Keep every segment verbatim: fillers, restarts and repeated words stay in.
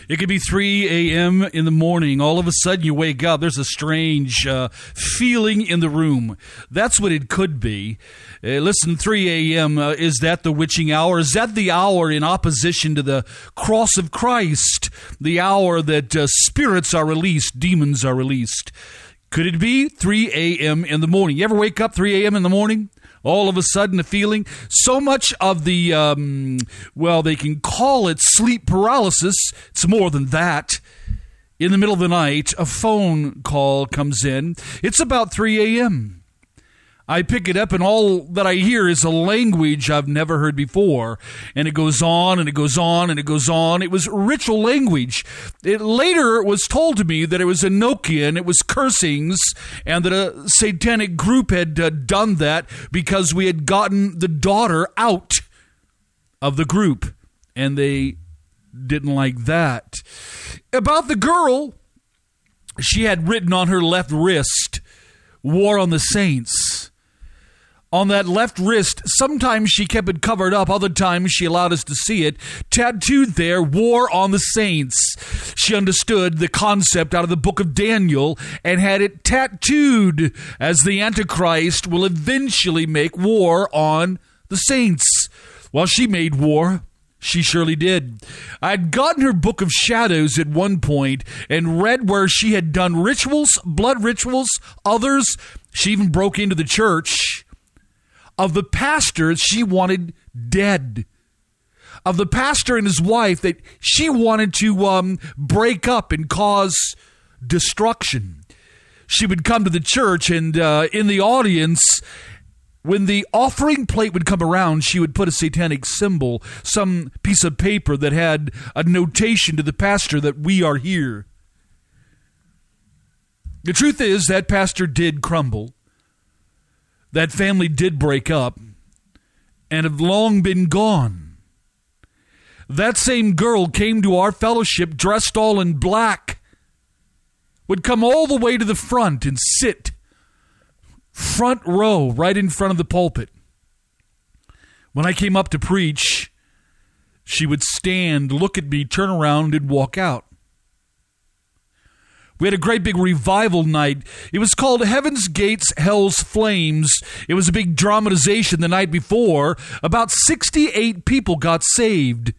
It could be three a.m. in the morning. All of a sudden you wake up. There's a strange uh, feeling in the room. That's what it could be. Uh, listen, three a.m., uh, is that the witching hour? Is that the hour in opposition to the cross of Christ? The hour that uh, spirits are released, demons are released. Could it be three a.m. in the morning? You ever wake up three a.m. in the morning? All of a sudden, a feeling. So much of the, um, well, they can call it sleep paralysis. It's more than that. In the middle of the night, a phone call comes in. It's about three a.m. I pick it up, and all that I hear is a language I've never heard before. And it goes on, and it goes on, and it goes on. It was ritual language. It later was told to me that it was Enochian, it was cursings, and that a satanic group had uh, done that because we had gotten the daughter out of the group. And they didn't like that. About the girl, she had written on her left wrist, "War on the Saints." On that left wrist, sometimes she kept it covered up, other times she allowed us to see it, tattooed there, "War on the Saints." She understood the concept out of the book of Daniel and had it tattooed as the Antichrist will eventually make war on the saints. Well, she made war. She surely did. I'd gotten her book of shadows at one point and read where she had done rituals, blood rituals, others. She even broke into the church. Of the pastors she wanted dead. Of the pastor and his wife that she wanted to um, break up and cause destruction. She would come to the church, and uh, in the audience, when the offering plate would come around, she would put a satanic symbol, some piece of paper that had a notation to the pastor that we are here. The truth is that pastor did crumble. That family did break up and have long been gone. That same girl came to our fellowship dressed all in black, would come all the way to the front and sit front row right in front of the pulpit. When I came up to preach, she would stand, look at me, turn around, and walk out. We had a great big revival night. It was called Heaven's Gates, Hell's Flames. It was a big dramatization the night before. About sixty-eight people got saved.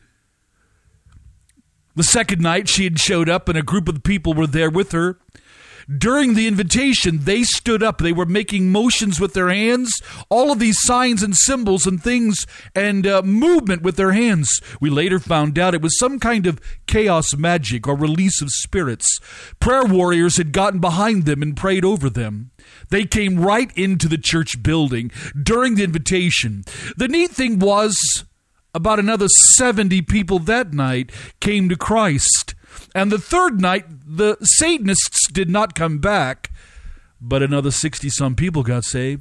The second night, she had showed up, and a group of people were there with her. During the invitation, they stood up. They were making motions with their hands, all of these signs and symbols and things, and uh, movement with their hands. We later found out it was some kind of chaos magic or release of spirits. Prayer warriors had gotten behind them and prayed over them. They came right into the church building during the invitation. The neat thing was, about another seventy people that night came to Christ. And the third night, the Satanists did not come back, but another sixty-some people got saved.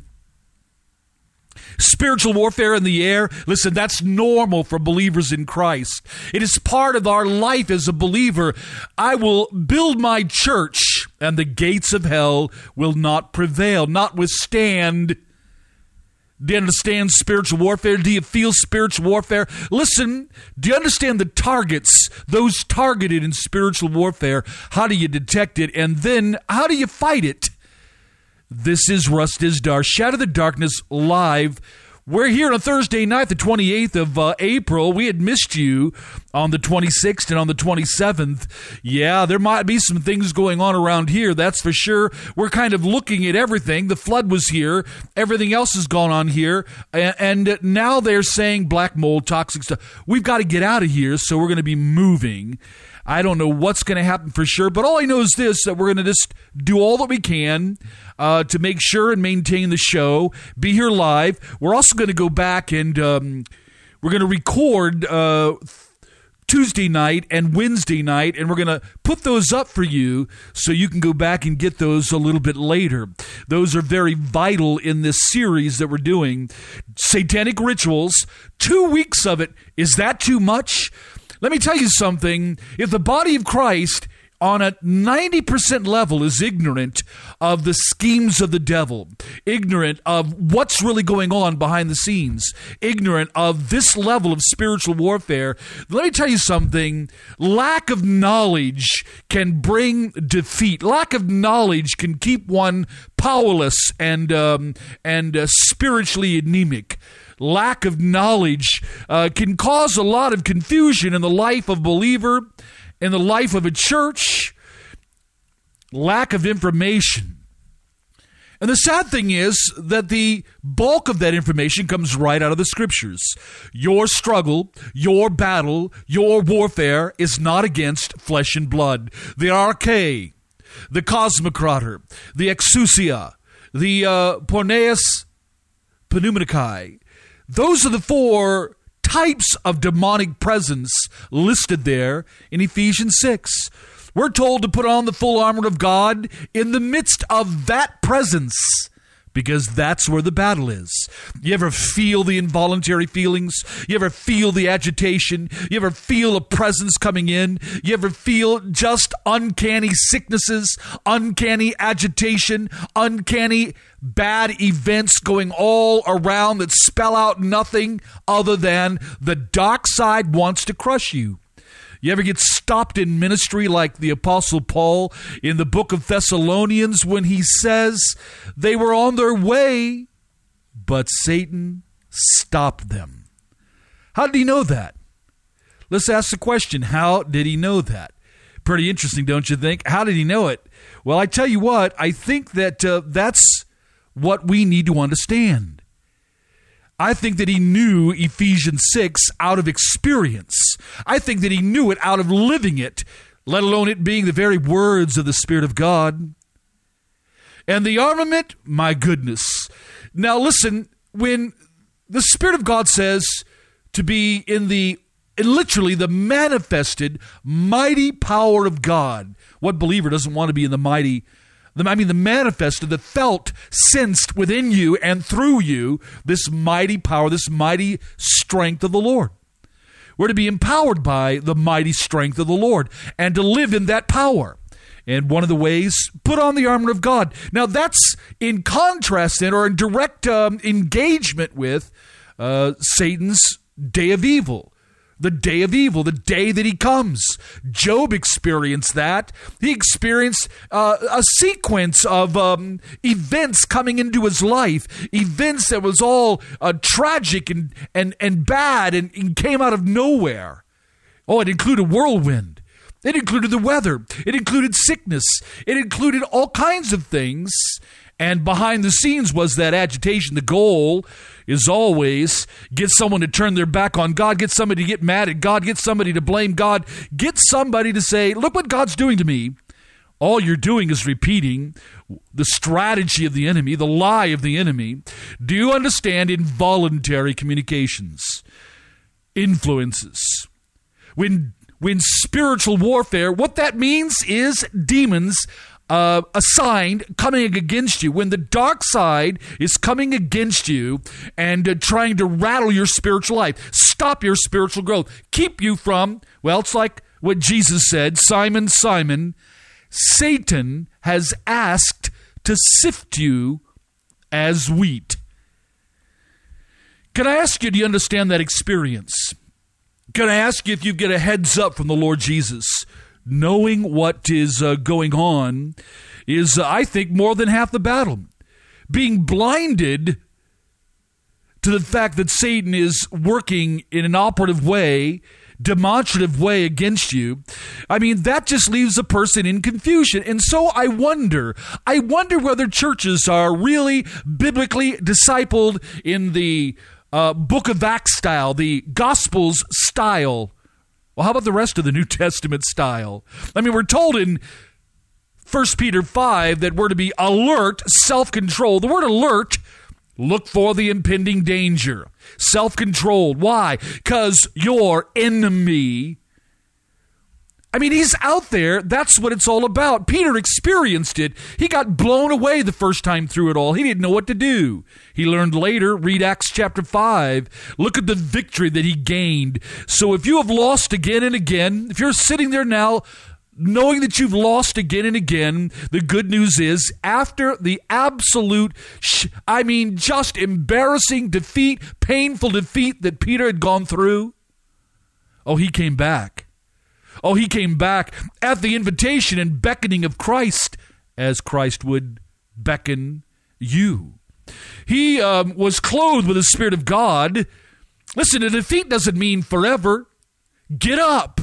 Spiritual warfare in the air, listen, that's normal for believers in Christ. It is part of our life as a believer. I will build my church, and the gates of hell will not prevail, not withstand. Do you understand spiritual warfare? Do you feel spiritual warfare? Listen, do you understand the targets, those targeted in spiritual warfare? How do you detect it? And then, how do you fight it? This is Russ Dizdar, Shadow of the Darkness Live. We're here on a Thursday night, the twenty-eighth of uh, April. We had missed you on the twenty-sixth and on the twenty-seventh. Yeah, there might be some things going on around here, that's for sure. We're kind of looking at everything. The flood was here. Everything else has gone on here. And, and now they're saying black mold, toxic stuff. We've got to get out of here, so we're going to be moving. I don't know what's going to happen for sure, but all I know is this, that we're going to just do all that we can uh, to make sure and maintain the show, be here live. We're also going to go back and um, we're going to record uh, Tuesday night and Wednesday night, and we're going to put those up for you so you can go back and get those a little bit later. Those are very vital in this series that we're doing. Satanic Rituals, two weeks of it. Is that too much? Let me tell you something. If the body of Christ on a ninety percent level is ignorant of the schemes of the devil, ignorant of what's really going on behind the scenes, ignorant of this level of spiritual warfare. Let me tell you something. Lack of knowledge can bring defeat. Lack of knowledge can keep one powerless and um, and uh, spiritually anemic. Lack of knowledge uh, can cause a lot of confusion in the life of a believer, in the life of a church. Lack of information. And the sad thing is that the bulk of that information comes right out of the scriptures. Your struggle, your battle, your warfare is not against flesh and blood. The arche, the cosmocrator, the exousia, the uh, porneus pneumaticae. Those are the four types of demonic presence listed there in Ephesians six. We're told to put on the full armor of God in the midst of that presence, because that's where the battle is. You ever feel the involuntary feelings? You ever feel the agitation? You ever feel a presence coming in? You ever feel just uncanny sicknesses, uncanny agitation, uncanny bad events going all around that spell out nothing other than the dark side wants to crush you? You ever get stopped in ministry like the Apostle Paul in the book of Thessalonians when he says they were on their way, but Satan stopped them? How did he know that? Let's ask the question, how did he know that? Pretty interesting, don't you think? How did he know it? Well, I tell you what, I think that uh, that's what we need to understand. I think that he knew Ephesians six out of experience. I think that he knew it out of living it, let alone it being the very words of the Spirit of God. And the armament, my goodness. Now listen, when the Spirit of God says to be in the, in literally the manifested mighty power of God, what believer doesn't want to be in the mighty I mean, the manifested, the felt, sensed within you and through you, this mighty power, this mighty strength of the Lord. We're to be empowered by the mighty strength of the Lord and to live in that power. And one of the ways, put on the armor of God. Now, that's in contrast and or in direct um, engagement with uh, Satan's day of evil. The day of evil, the day that he comes. Job experienced that. He experienced uh, a sequence of um, events coming into his life, events that was all uh, tragic and, and, and bad and, and came out of nowhere. Oh, it included whirlwind. It included the weather. It included sickness. It included all kinds of things. And behind the scenes was that agitation. The goal is always get someone to turn their back on God, get somebody to get mad at God, get somebody to blame God, get somebody to say, look what God's doing to me. All you're doing is repeating the strategy of the enemy, the lie of the enemy. Do you understand involuntary communications, influences? When, when spiritual warfare, what that means is demons Uh, assigned coming against you. When the dark side is coming against you and uh, trying to rattle your spiritual life, stop your spiritual growth, keep you from, well, it's like what Jesus said, Simon, Simon, Satan has asked to sift you as wheat. Can I ask you, do you understand that experience? Can I ask you if you get a heads up from the Lord Jesus? Knowing what is uh, going on is, uh, I think, more than half the battle. Being blinded to the fact that Satan is working in an operative way, demonstrative way against you, I mean, that just leaves a person in confusion. And so I wonder, I wonder whether churches are really biblically discipled in the uh, Book of Acts style, the Gospels style. Well, how about the rest of the New Testament style? I mean, we're told in First Peter five that we're to be alert, self-controlled. The word alert, look for the impending danger. Self-controlled. Why? Because your enemy, I mean, he's out there. That's what it's all about. Peter experienced it. He got blown away the first time through it all. He didn't know what to do. He learned later. Read Acts chapter five. Look at the victory that he gained. So if you have lost again and again, if you're sitting there now knowing that you've lost again and again, the good news is, after the absolute, sh- I mean, just embarrassing defeat, painful defeat that Peter had gone through, oh, he came back. Oh, he came back at the invitation and beckoning of Christ, as Christ would beckon you. He um, was clothed with the Spirit of God. Listen, a defeat doesn't mean forever. Get up.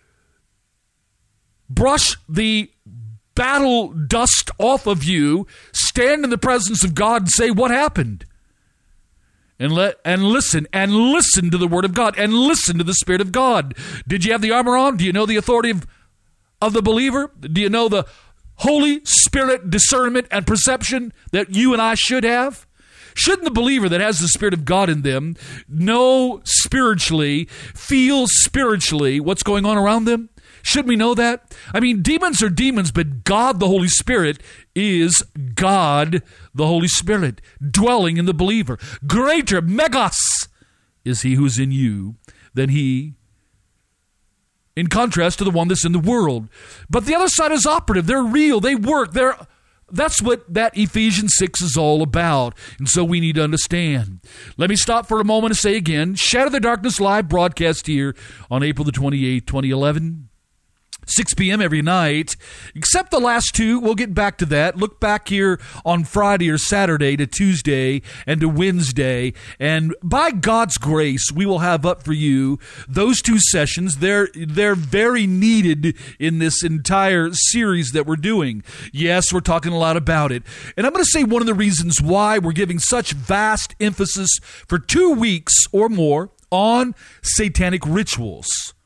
Brush the battle dust off of you. Stand in the presence of God and say, what happened? And let and listen, and listen to the Word of God, and listen to the Spirit of God. Did you have the armor on? Do you know the authority of, of the believer? Do you know the Holy Spirit discernment and perception that you and I should have? Shouldn't the believer that has the Spirit of God in them know spiritually, feel spiritually what's going on around them? Shouldn't we know that? I mean, demons are demons, but God, the Holy Spirit, is God, the Holy Spirit, dwelling in the believer. Greater, megas, is he who's in you than he, in contrast to the one that's in the world. But the other side is operative. They're real. They work. They're That's what that Ephesians six is all about. And so we need to understand. Let me stop for a moment and say again, Shatter the Darkness live broadcast here on April the twenty-eighth, twenty eleven. six p.m. every night, except the last two. We'll get back to that. Look back here on Friday or Saturday to Tuesday and to Wednesday. And by God's grace, we will have up for you those two sessions. They're, they're very needed in this entire series that we're doing. Yes, we're talking a lot about it. And I'm going to say one of the reasons why we're giving such vast emphasis for two weeks or more on satanic rituals.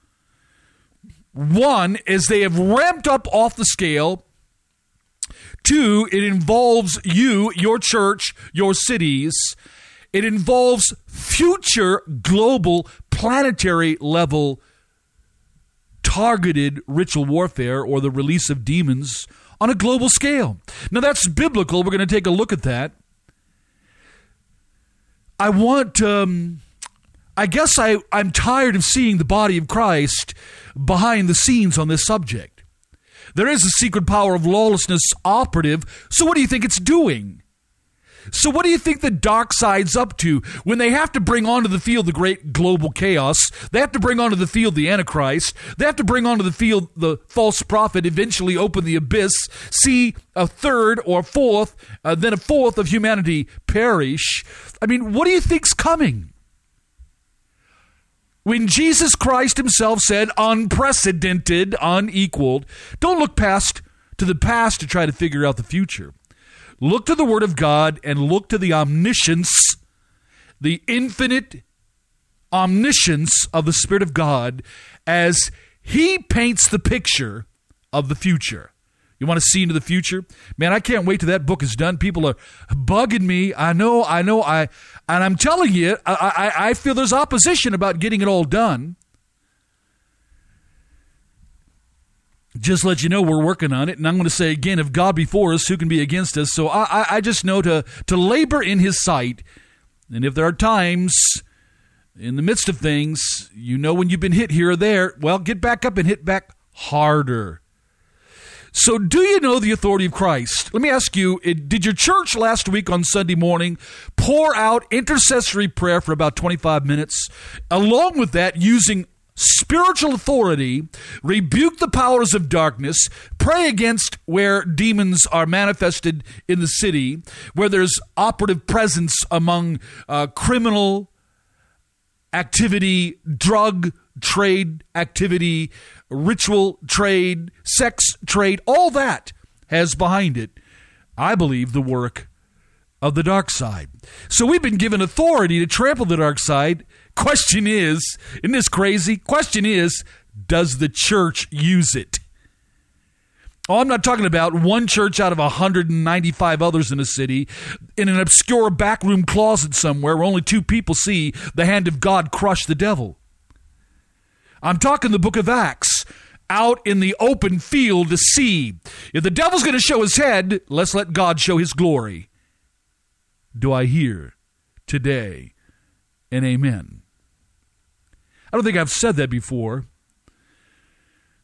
One is they have ramped up off the scale. Two, it involves you, your church, your cities. It involves future global planetary level targeted ritual warfare or the release of demons on a global scale. Now that's biblical. We're going to take a look at that. I want, um, I guess I, I'm tired of seeing the body of Christ behind the scenes on this subject. There is a secret power of lawlessness operative, so what do you think it's doing? So what do you think the dark side's up to when they have to bring onto the field the great global chaos? They have to bring onto the field the Antichrist. They have to bring onto the field the false prophet, eventually open the abyss, see a third or fourth, uh, then a fourth of humanity perish. I mean, what do you think's coming? When Jesus Christ himself said, unprecedented, unequaled, don't look past to the past to try to figure out the future. Look to the Word of God and look to the omniscience, the infinite omniscience of the Spirit of God as he paints the picture of the future. You want to see into the future? Man, I can't wait till that book is done. People are bugging me. I know, I know, I, and I'm telling you, I, I, I feel there's opposition about getting it all done. Just let you know we're working on it, and I'm going to say again, if God be for us, who can be against us? So I, I, I just know to, to labor in his sight, and if there are times in the midst of things, you know when you've been hit here or there, well, get back up and hit back harder. So do you know the authority of Christ? Let me ask you, did your church last week on Sunday morning pour out intercessory prayer for about twenty-five minutes? Along with that, using spiritual authority, rebuke the powers of darkness, pray against where demons are manifested in the city, where there's operative presence among uh, criminal activity, drug trade activity, ritual trade, sex trade, all that has behind it, I believe, the work of the dark side. So we've been given authority to trample the dark side. Question is, isn't this crazy? Question is, does the church use it? Oh, I'm not talking about one church out of one hundred ninety-five others in a city in an obscure backroom closet somewhere where only two people see the hand of God crush the devil. I'm talking the book of Acts, out in the open field to see. If the devil's going to show his head, let's let God show his glory. Do I hear today an amen? I don't think I've said that before.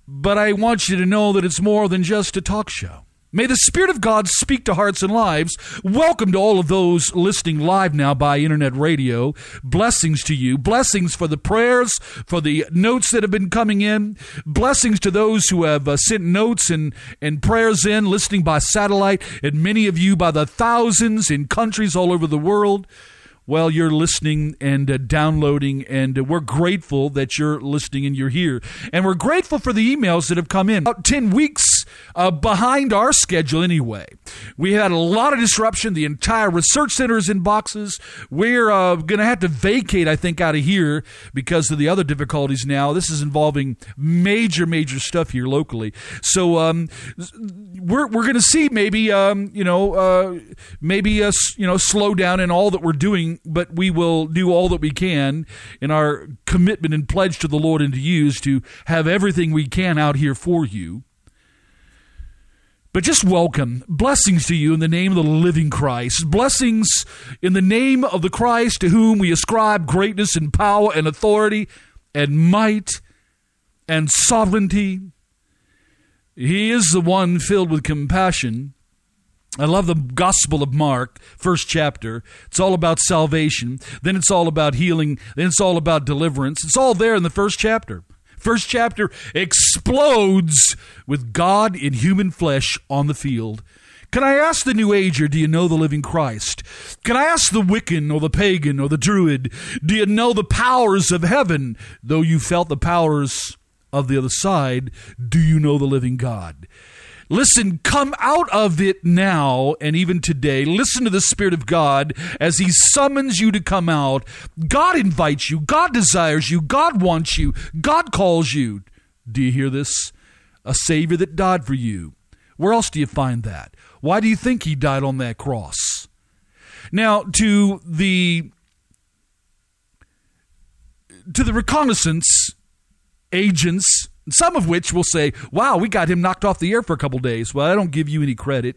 but I want you to know that it's more than just a talk show. May the Spirit of God speak to hearts and lives. Welcome to all of those listening live now by internet radio. Blessings to you. Blessings for the prayers, for the notes that have been coming in. Blessings to those who have uh, sent notes and, and prayers in, listening by satellite, and many of you by the thousands in countries all over the world. Well, you're listening and uh, downloading, and uh, we're grateful that you're listening and you're here. And we're grateful for the emails that have come in. About ten weeks uh, behind our schedule anyway. We had a lot of disruption. The entire research center is in boxes. We're uh, going to have to vacate, I think, out of here because of the other difficulties now. This is involving major, major stuff here locally. So um, we're we're going to see maybe, um, you know, uh, maybe a, you know, slow down in all that we're doing, but we will do all that we can in our commitment and pledge to the Lord and to you to have everything we can out here for you. But just welcome. Blessings to you in the name of the living Christ. Blessings in the name of the Christ to whom we ascribe greatness and power and authority and might and sovereignty. He is the one filled with compassion. I love the Gospel of Mark, first chapter. It's all about salvation. Then it's all about healing. Then it's all about deliverance. It's all there in the first chapter. First chapter explodes with God in human flesh on the field. Can I ask the New Ager, do you know the living Christ? Can I ask the Wiccan or the pagan or the Druid, do you know the powers of heaven? Though you felt the powers of the other side, do you know the living God? Listen, come out of it now and even today. Listen to the Spirit of God as He summons you to come out. God invites you. God desires you. God wants you. God calls you. Do you hear this? A Savior that died for you. Where else do you find that? Why do you think He died on that cross? Now, to the, to the reconnaissance agents, some of which will say, wow, we got him knocked off the air for a couple days. Well, I don't give you any credit.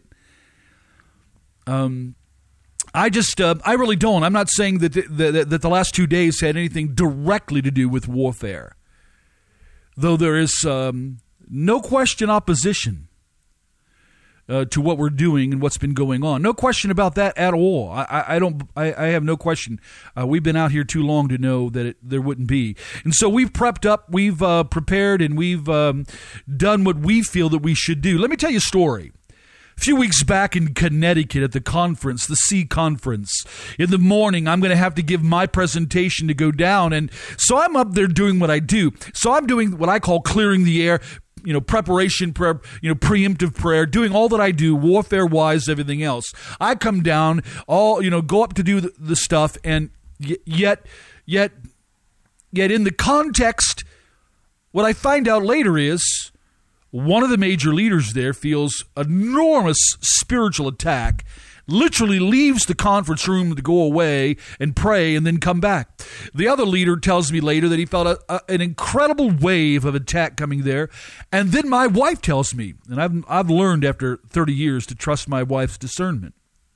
Um, I just, uh, I really don't. I'm not saying that the, that, that the last two days had anything directly to do with warfare. Though there is um, no question opposition uh, to what we're doing and what's been going on. No question about that at all. I, I, I don't. I, I have no question. Uh, we've been out here too long to know that it, there wouldn't be. And so we've prepped up, we've uh, prepared, and we've um, done what we feel that we should do. Let me tell you a story. A few weeks back in Connecticut at the conference, the C Conference, in the morning, I'm going to have to give my presentation to go down. And so I'm up there doing what I do. So I'm doing what I call clearing the air, you know, preparation, prayer, you know, preemptive prayer, doing all that I do, warfare-wise, everything else. I come down, all, you know, go up to do the, the stuff, and yet, yet, yet in the context, what I find out later is one of the major leaders there feels enormous spiritual attack, literally leaves the conference room to go away and pray and then come back. The other leader tells me later that he felt a, a, an incredible wave of attack coming there. And then my wife tells me, and I've, I've learned after thirty years to trust my wife's discernment.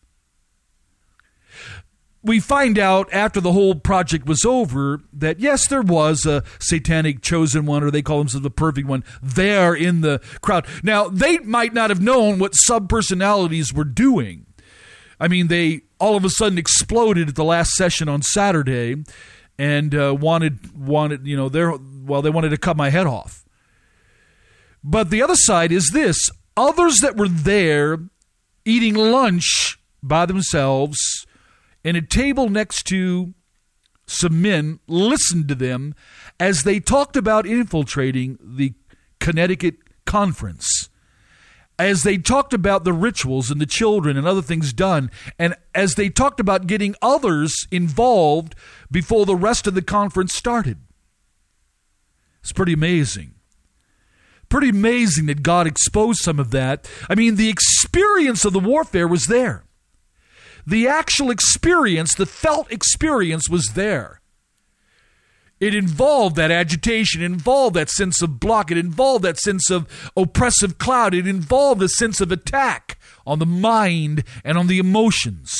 We find out after the whole project was over that, yes, there was a satanic chosen one, or they call themselves the perfect one, there in the crowd. Now, they might not have known what sub-personalities were doing. I mean, they all of a sudden exploded at the last session on Saturday and uh, wanted, wanted, you know, their, well, they wanted to cut my head off. But the other side is this. Others that were there eating lunch by themselves and a table next to some men listened to them as they talked about infiltrating the Connecticut conference, as they talked about the rituals and the children and other things done, and as they talked about getting others involved before the rest of the conference started. It's pretty amazing. Pretty amazing that God exposed some of that. I mean, the experience of the warfare was there. The actual experience, the felt experience was there. It involved that agitation, it involved that sense of block, it involved that sense of oppressive cloud, it involved a sense of attack on the mind and on the emotions.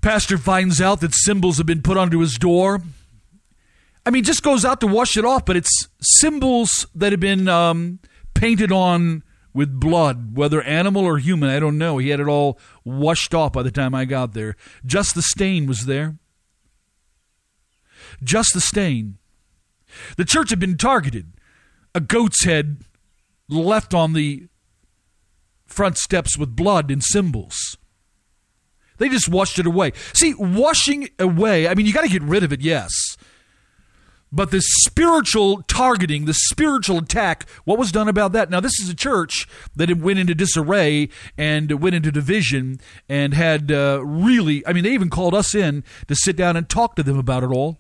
Pastor finds out that symbols have been put onto his door. I mean, just goes out to wash it off, but it's symbols that have been um, painted on with blood, whether animal or human, I don't know. He had it all washed off by the time I got there. Just the stain was there. Just the stain. The church had been targeted. A goat's head left on the front steps with blood and symbols. They just washed it away. See, washing away, I mean, you got to get rid of it, yes. But the spiritual targeting, the spiritual attack, what was done about that? Now, this is a church that went into disarray and went into division and had uh, really, I mean, they even called us in to sit down and talk to them about it all.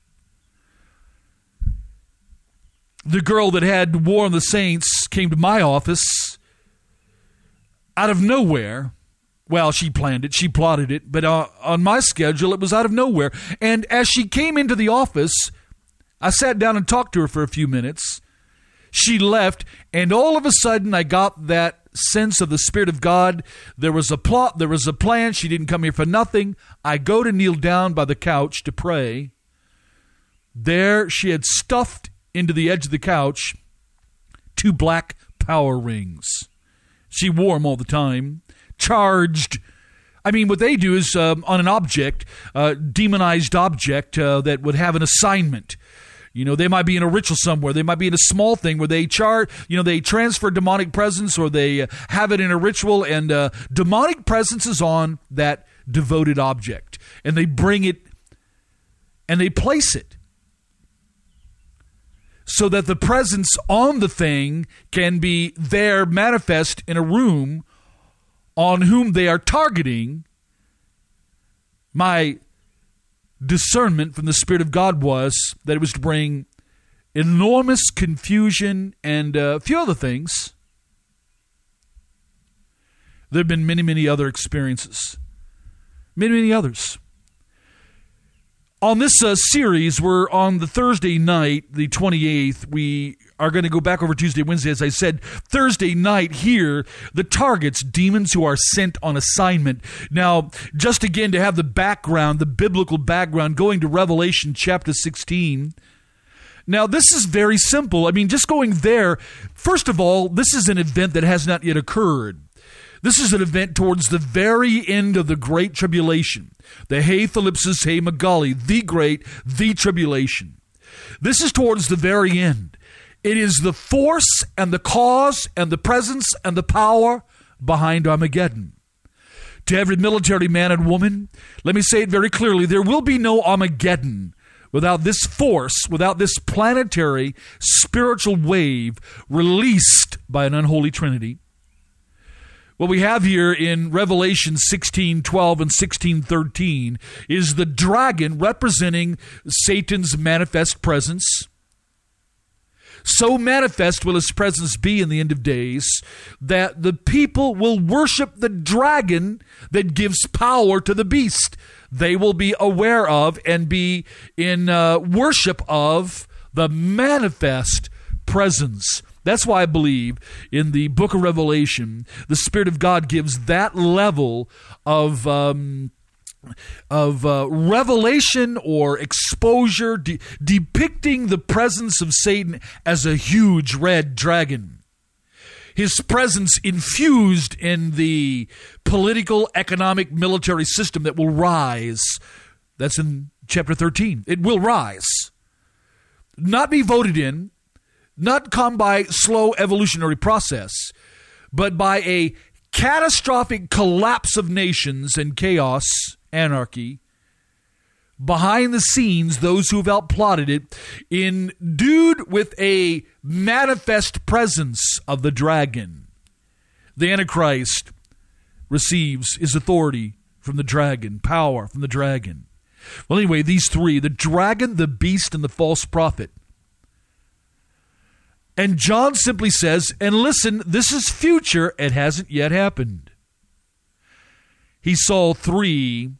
The girl that had War on the Saints came to my office out of nowhere. Well, she planned it, she plotted it, but uh, on my schedule, it was out of nowhere. And as she came into the office, I sat down and talked to her for a few minutes. She left, and all of a sudden, I got that sense of the Spirit of God. There was a plot, there was a plan. She didn't come here for nothing. I go to kneel down by the couch to pray. There, she had stuffed into the edge of the couch two black power rings. She wore them all the time. Charged. I mean, what they do is um, on an object, uh, demonized object uh, that would have an assignment. You know, they might be in a ritual somewhere. They might be in a small thing where they charge, you know, they transfer demonic presence, or they uh, have it in a ritual, and uh, demonic presence is on that devoted object. And they bring it and they place it so that the presence on the thing can be there manifest in a room on whom they are targeting. My discernment from the Spirit of God was that it was to bring enormous confusion and uh, a few other things. There have been many, many other experiences. Many, many others. On this uh, series, we're on the Thursday night, the twenty-eighth. We are going to go back over Tuesday, Wednesday. As I said, Thursday night here, the targets, demons who are sent on assignment. Now, just again to have the background, the biblical background, going to Revelation chapter sixteen. Now, this is very simple. I mean, just going there, first of all, this is an event that has not yet occurred. This is an event towards the very end of the Great Tribulation. The Hey Thalipsis, Hey Magali, the Great, the Tribulation. This is towards the very end. It is the force and the cause and the presence and the power behind Armageddon. To every military man and woman, let me say it very clearly, there will be no Armageddon without this force, without this planetary spiritual wave released by an unholy Trinity. What we have here in Revelation sixteen twelve and sixteen thirteen is the dragon representing Satan's manifest presence. So manifest will his presence be in the end of days that the people will worship the dragon that gives power to the beast. They will be aware of and be in uh, worship of the manifest presence. That's why I believe in the book of Revelation, the Spirit of God gives that level of um, of uh, revelation or exposure, de- depicting the presence of Satan as a huge red dragon. His presence infused in the political, economic, military system that will rise. That's in chapter thirteen. It will rise. Not be voted in, not come by slow evolutionary process, but by a catastrophic collapse of nations and chaos, anarchy. Behind the scenes, those who have outplotted it, endued with a manifest presence of the dragon. The Antichrist receives his authority from the dragon, power from the dragon. Well, anyway, these three, the dragon, the beast, and the false prophet. And John simply says, and listen, this is future, it hasn't yet happened. He saw three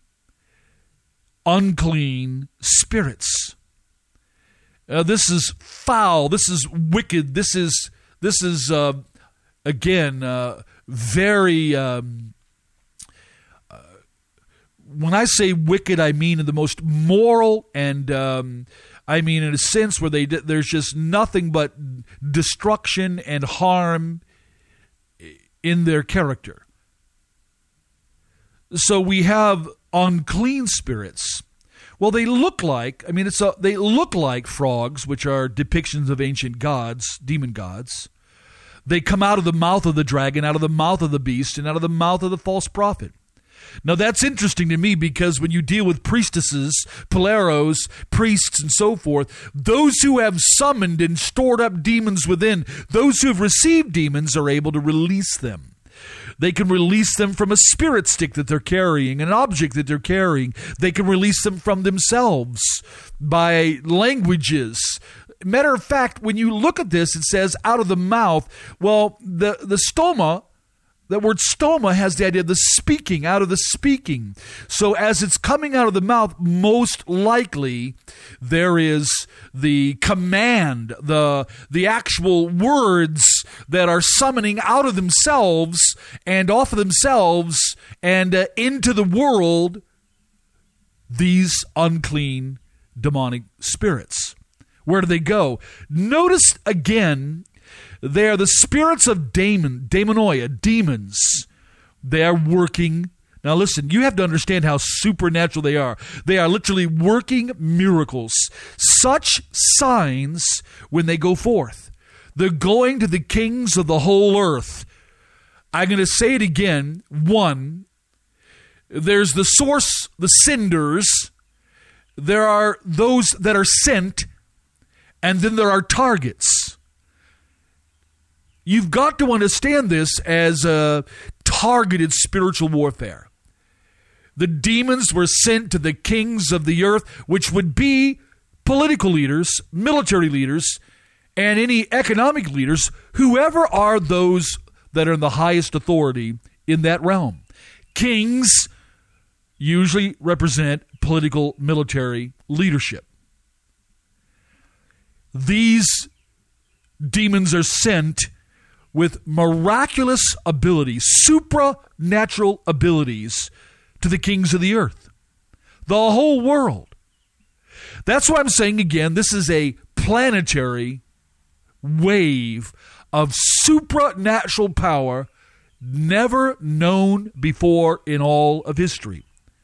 unclean spirits. Uh, this is foul, this is wicked, this is, this is uh, again, uh, very, um, uh, when I say wicked, I mean in the most moral and um, I mean in a sense where they there's just nothing but destruction and harm in their character. So we have unclean spirits. Well, they look like, I mean, it's a, they look like frogs, which are depictions of ancient gods, demon gods. They come out of the mouth of the dragon, out of the mouth of the beast, and out of the mouth of the false prophet. Now, that's interesting to me because when you deal with priestesses, poleros, priests, and so forth, those who have summoned and stored up demons within, those who have received demons are able to release them. They can release them from a spirit stick that they're carrying, an object that they're carrying. They can release them from themselves by languages. Matter of fact, when you look at this, it says out of the mouth. Well, the, the stoma, that word stoma has the idea of the speaking, out of the speaking. So as it's coming out of the mouth, most likely there is the command, the, the actual words that are summoning out of themselves and off of themselves and uh, into the world these unclean demonic spirits. Where do they go? Notice again, they are the spirits of daemon, daemonoia, demons. They are working. Now listen, you have to understand how supernatural they are. They are literally working miracles. Such signs when they go forth. They're going to the kings of the whole earth. I'm going to say it again. One, there's the source, the senders. There are those that are sent. And then there are targets. You've got to understand this as a targeted spiritual warfare. The demons were sent to the kings of the earth, which would be political leaders, military leaders, and any economic leaders, whoever are those that are in the highest authority in that realm. Kings usually represent political military leadership. These demons are sent with miraculous abilities, supernatural abilities to the kings of the earth, the whole world. That's why I'm saying again, this is a planetary wave of supernatural power never known before in all of history.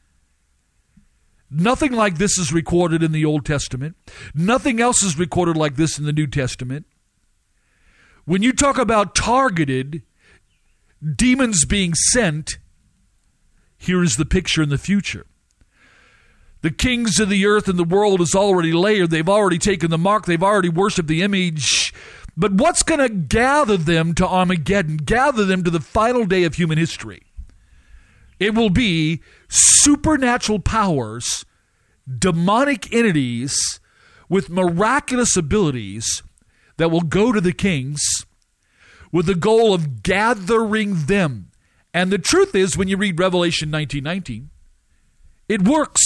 Nothing like this is recorded in the Old Testament. Nothing else is recorded like this in the New Testament. When you talk about targeted demons being sent, here is the picture in the future. The kings of the earth and the world is already layered. They've already taken the mark. They've already worshiped the image. But what's going to gather them to Armageddon, gather them to the final day of human history? It will be supernatural powers, demonic entities with miraculous abilities that will go to the kings with the goal of gathering them. And the truth is, when you read Revelation nineteen nineteen, it works.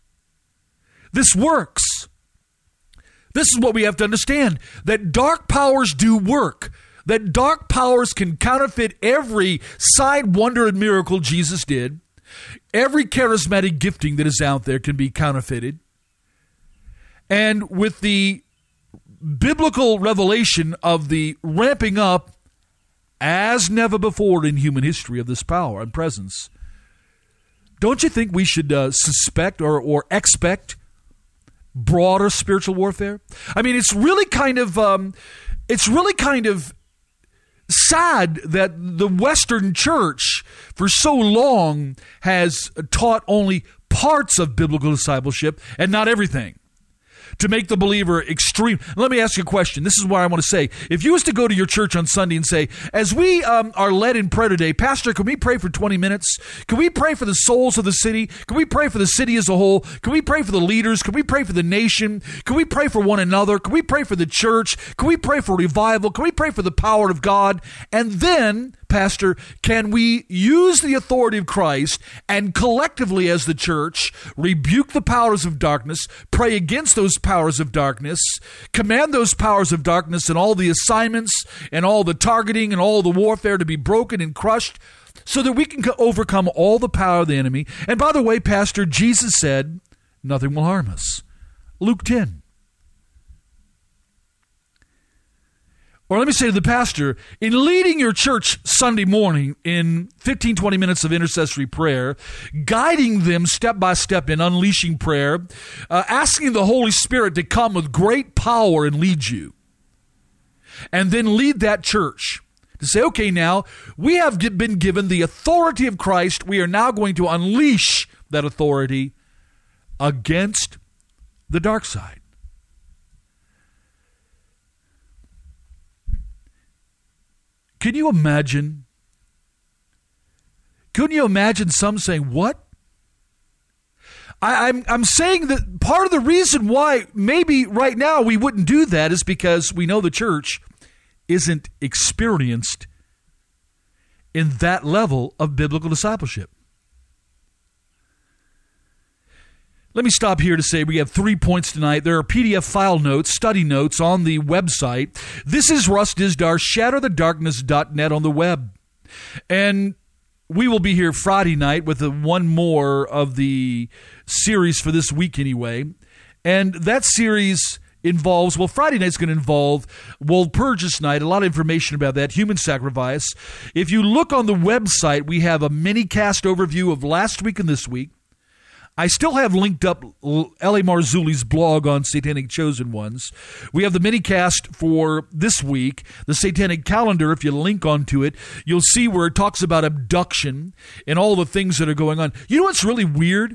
This works. This is what we have to understand, that dark powers do work. That dark powers can counterfeit every sign, wonder, and miracle Jesus did. Every charismatic gifting that is out there can be counterfeited. And with the biblical revelation of the ramping up as never before in human history of this power and presence, don't you think we should uh, suspect or, or expect broader spiritual warfare? I mean, it's really kind of, um, it's really kind of sad that the Western church for so long has taught only parts of biblical discipleship and not everything, to make the believer extreme. Let me ask you a question. This is what I want to say. If you was to go to your church on Sunday and say, as we um, are led in prayer today, Pastor, can we pray for twenty minutes? Can we pray for the souls of the city? Can we pray for the city as a whole? Can we pray for the leaders? Can we pray for the nation? Can we pray for one another? Can we pray for the church? Can we pray for revival? Can we pray for the power of God? And then, Pastor, can we use the authority of Christ and collectively as the church rebuke the powers of darkness, pray against those powers of darkness, command those powers of darkness and all the assignments and all the targeting and all the warfare to be broken and crushed? so that we can overcome all the power of the enemy. And by the way, Pastor, Jesus said, nothing will harm us. Luke ten. Or let me say to the pastor, in leading your church Sunday morning in fifteen, twenty minutes of intercessory prayer, guiding them step by step in unleashing prayer, uh, asking the Holy Spirit to come with great power and lead you, and then lead that church to say, okay, now we have been given the authority of Christ. We are now going to unleash that authority against the dark side. Can you imagine? Couldn't you imagine some saying, what? I, I'm, I'm saying that part of the reason why maybe right now we wouldn't do that is because we know the church isn't experienced in that level of biblical discipleship. Let me stop here to say we have three points tonight. There are P D F file notes, study notes on the website. This is Russ Dizdar, shatter the darkness dot net on the web. And we will be here Friday night with a, one more of the series for this week anyway. And that series involves, well, Friday night's going to involve Walpurgis Night, a lot of information about that, human sacrifice. If you look on the website, we have a mini-cast overview of last week and this week. I still have linked up L A Marzulli's blog on Satanic Chosen Ones. We have the minicast for this week, the Satanic Calendar. If you link onto it, you'll see where it talks about abduction and all the things that are going on. You know what's really weird?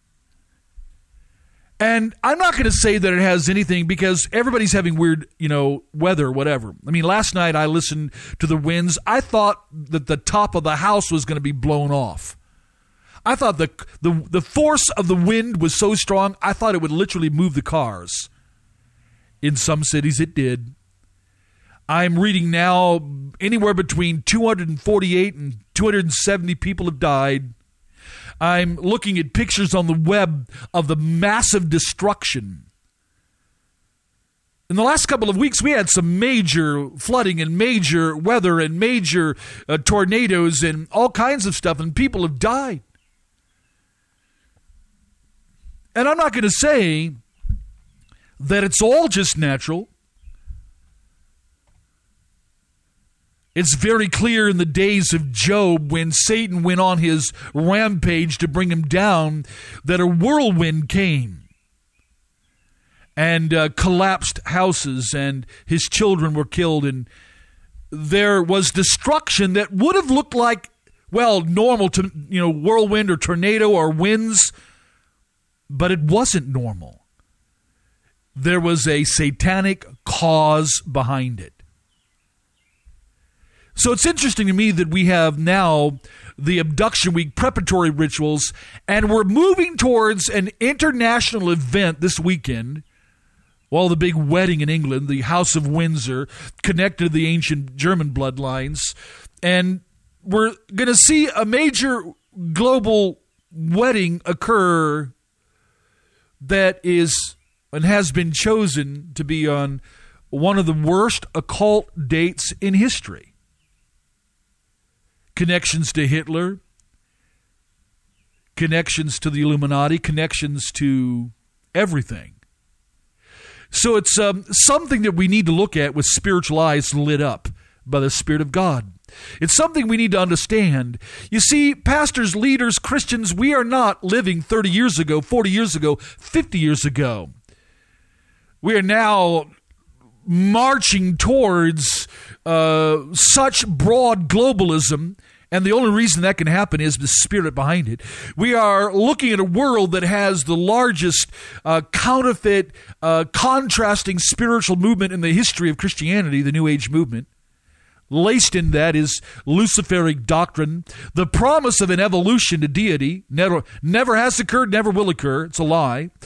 And I'm not going to say that it has anything because everybody's having weird, you know, weather, whatever. I mean, last night I listened to the winds. I thought that the top of the house was going to be blown off. I thought the, the the force of the wind was so strong, I thought it would literally move the cars. In some cities, it did. I'm reading now anywhere between two hundred forty-eight and two hundred seventy people have died. I'm looking at pictures on the web of the massive destruction. In the last couple of weeks, we had some major flooding and major weather and major uh, tornadoes and all kinds of stuff, and people have died. And I'm not going to say that it's all just natural. It's very clear in the days of Job when Satan went on his rampage to bring him down that a whirlwind came and uh, collapsed houses and his children were killed. And there was destruction that would have looked like, well, normal to, you know, whirlwind or tornado or winds. But it wasn't normal. There was a satanic cause behind it. So it's interesting to me that we have now the Abduction Week preparatory rituals, and we're moving towards an international event this weekend. Well, the big wedding in England, the House of Windsor, connected to the ancient German bloodlines. And we're going to see a major global wedding occur that is and has been chosen to be on one of the worst occult dates in history. Connections to Hitler, connections to the Illuminati, connections to everything. So it's um, something that we need to look at with spiritual eyes lit up by the Spirit of God. It's something we need to understand. You see, pastors, leaders, Christians, we are not living thirty years ago, forty years ago, fifty years ago. We are now marching towards uh, such broad globalism, and the only reason that can happen is the Spirit behind it. We are looking at a world that has the largest uh, counterfeit, uh, contrasting spiritual movement in the history of Christianity, the New Age movement. Laced in that is Luciferic doctrine, the promise of an evolution to deity, never, never has occurred, never will occur. It's a lie.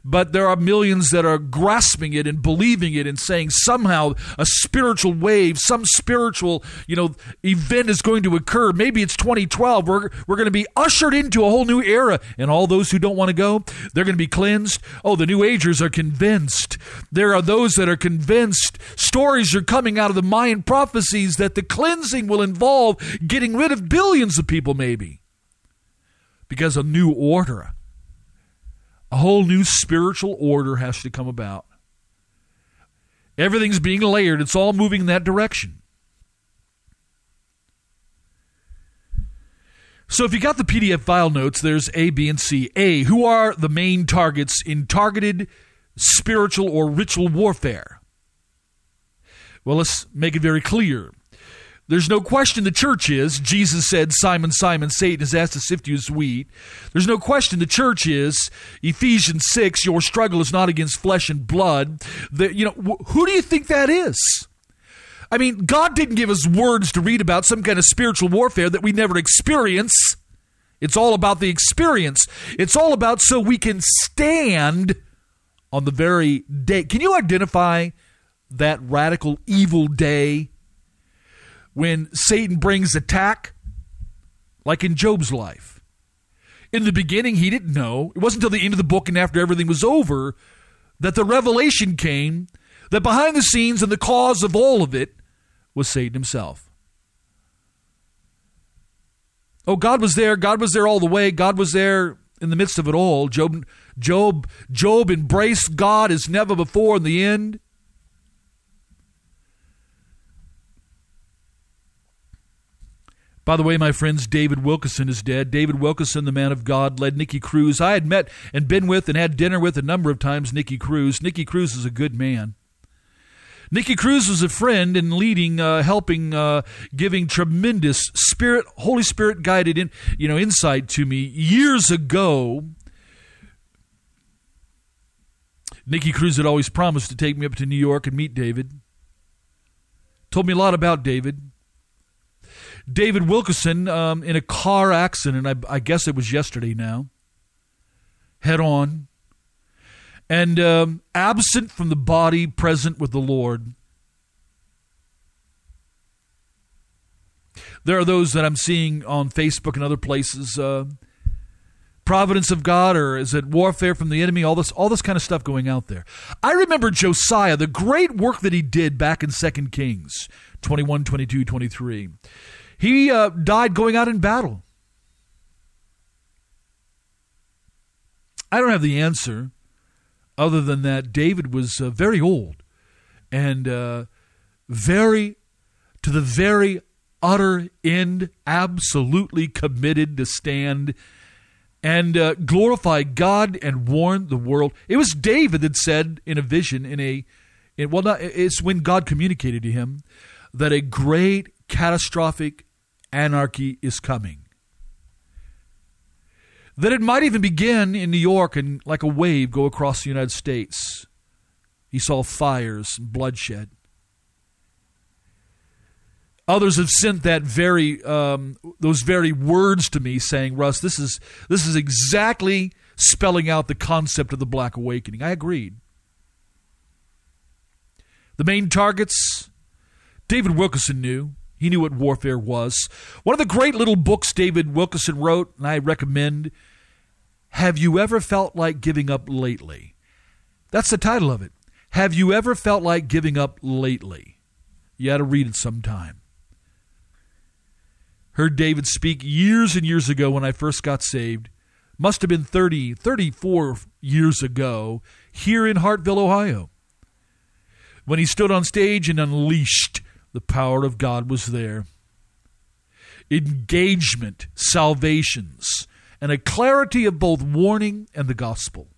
but there are millions that are grasping it and believing it and saying somehow a spiritual wave, some spiritual, you know, event is going to occur. Maybe it's twenty twelve. We're, we're going to be ushered into a whole new era. And all those who don't want to go, they're going to be cleansed. Oh, the New Agers are convinced. There are those that are convinced. Stories are coming out of the Mayan prophecies that the cleansing will involve getting rid of billions of people maybe. Because a new order, a whole new spiritual order has to come about. Everything's being layered. It's all moving in that direction. So if you got the P D F file notes, there's A, B, and C. A, who are the main targets in targeted spiritual or ritual warfare? Well, let's make it very clear. There's no question the church is. Jesus said, Simon, Simon, Satan has asked to sift you as wheat. There's no question the church is. Ephesians six, your struggle is not against flesh and blood. The, you know, wh- who do you think that is? I mean, God didn't give us words to read about some kind of spiritual warfare that we never experience. It's all about the experience. It's all about so we can stand on the very day. Can you identify that radical evil day when Satan brings attack, like in Job's life? In the beginning, he didn't know. It wasn't until the end of the book and after everything was over that the revelation came that behind the scenes and the cause of all of it was Satan himself. Oh, God was there. God was there all the way. God was there in the midst of it all. Job, Job, Job embraced God as never before in the end. By the way, my friends, David Wilkerson is dead. David Wilkerson, the man of God, led Nicky Cruz. I had met and been with and had dinner with a number of times Nicky Cruz. Nicky Cruz is a good man. Nicky Cruz was a friend in leading, uh, helping, uh, giving tremendous Spirit, Holy Spirit guided in, you know, insight to me years ago. Nicky Cruz had always promised to take me up to New York and meet David. Told me a lot about David. David Wilkerson, um, in a car accident, I, I guess it was yesterday now, head on, and um, absent from the body, present with the Lord. There are those that I'm seeing on Facebook and other places, uh, providence of God, or is it warfare from the enemy, all this all this kind of stuff going out there. I remember Josiah, the great work that he did back in Second Kings twenty-one, twenty-two, twenty-three. He uh, died going out in battle. I don't have the answer other than that David was uh, very old and uh, very, to the very utter end, absolutely committed to stand and uh, glorify God and warn the world. It was David that said in a vision, in a, in, well, not, it's when God communicated to him that a great catastrophic anarchy is coming. That it might even begin in New York and like a wave go across the United States. He saw fires and bloodshed. Others have sent that very um, those very words to me saying, Russ, this is this is exactly spelling out the concept of the Black Awakening. I agreed. The main targets, David Wilkerson knew. He knew what warfare was. One of the great little books David Wilkerson wrote, and I recommend, Have You Ever Felt Like Giving Up Lately? That's the title of it. Have you ever felt like giving up lately? You ought to read it sometime. Heard David speak years and years ago when I first got saved. Must have been thirty, thirty-four years ago, here in Hartville, Ohio. When he stood on stage and unleashed the power of God was there. Engagement, salvations, and a clarity of both warning and the gospel.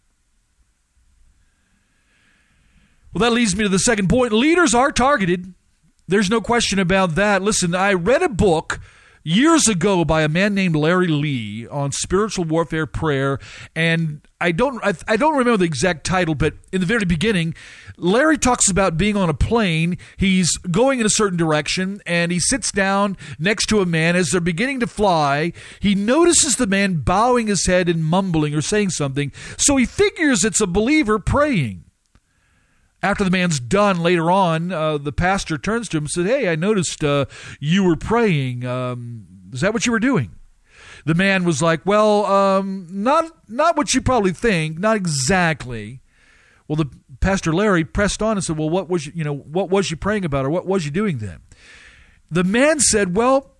Well, that leads me to the second point. Leaders are targeted. There's no question about that. Listen, I read a book years ago by a man named Larry Lee on spiritual warfare prayer, and I don't I, I don't remember the exact title, but in the very beginning, Larry talks about being on a plane. He's going in a certain direction, and he sits down next to a man. As they're beginning to fly, he notices the man bowing his head and mumbling or saying something, so he figures it's a believer praying. After the man's done later on, uh, the pastor turns to him and said, "Hey, I noticed uh, you were praying. Um, is that what you were doing?" The man was like, "Well, um, not not what you probably think, not exactly." Well, the Pastor Larry pressed on and said, "Well, what was you, you know, what was you praying about, or what was you doing then?" The man said, "Well,